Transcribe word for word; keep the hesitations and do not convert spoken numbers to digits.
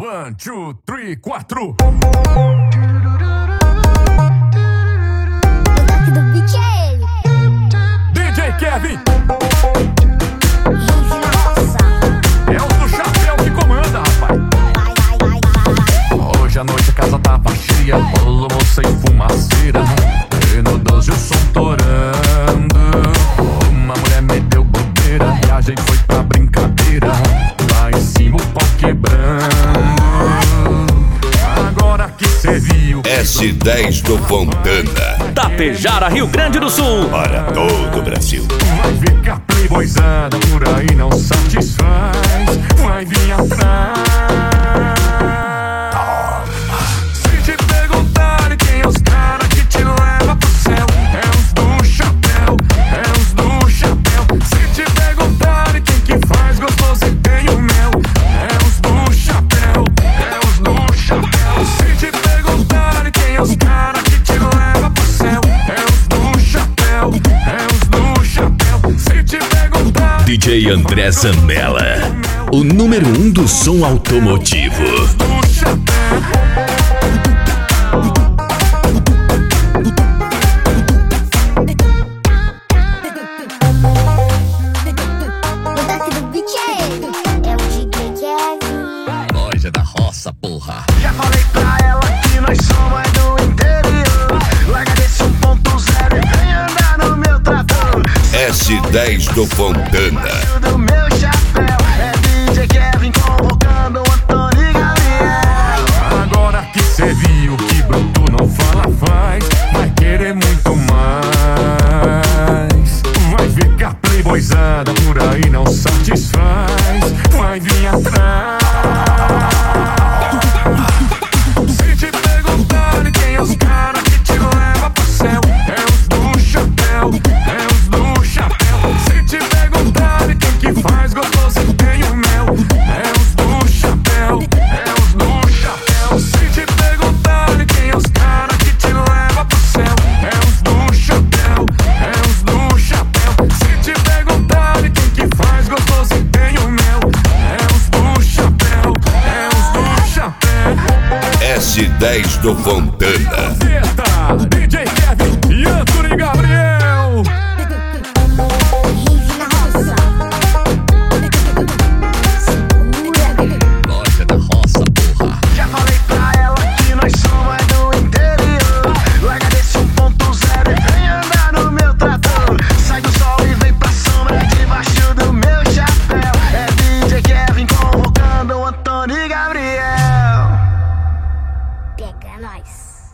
One, two, three, quatro. D J Kevin. É o do chapéu que comanda, rapaz. Hoje à noite a casa tava cheia, bolo, moça e fumaceira. E no doze o som torando. Uma mulher me deu bobeira e a gente foi pra brincadeira. Lá em cima o pau quebrando. Agora que cê viu S dez do Fontana, Tapejara, Rio Grande do Sul. para todo o Brasil. vai ver que a playboyzada por aí não satisfaz. Vai vir atrás. Se te perguntarem quem é os caras que te leva pro céu, é os do chapéu, é os do chapéu. Se te perguntarem quem que faz gostoso e tem o mel, é os do chapéu, é os do chapéu. Se te perguntarem quem é os caras que te leva pro céu, é os do chapéu, é os do chapéu. Se te perguntarem D J André Zambella, o número um do som automotivo. do chapéu. Loja da roça, porra. Já falei pra ela que nós somos é do interior. Larga desse um ponto zero e vem andar no meu trator. S dez do Fontana, Do meu chapéu é D J Kevin convocando o Antônio e Gabriel. Agora que cê viu que bruto não fala faz, vai querer muito mais. Vai ver que a playboyzada por aí não satisfaz. Vai vir atrás. Se te perguntarem quem é os caras que te leva pro céu, é os do chapéu, é os do chapéu. Se te perguntarem quem que faz gostoso e tem o mel, é os do chapéu, é os do chapéu. Se te perguntarem quem é os caras que te leva pro céu, é os do chapéu, é os do chapéu. Se te perguntarem quem que faz gostoso e tem o mel, é os do chapéu, é os do chapéu. S dez do Fontana, Zeta, D J Kevin e Antônio Gabriel. Loja da roça, porra. Já falei pra ela que nós somos é do interior. Larga desse um ponto zero e vem andar no meu trator. Sai do sol e vem pra sombra debaixo do meu chapéu. É D J Kevin convocando o Antônio e Gabriel. Pega nós.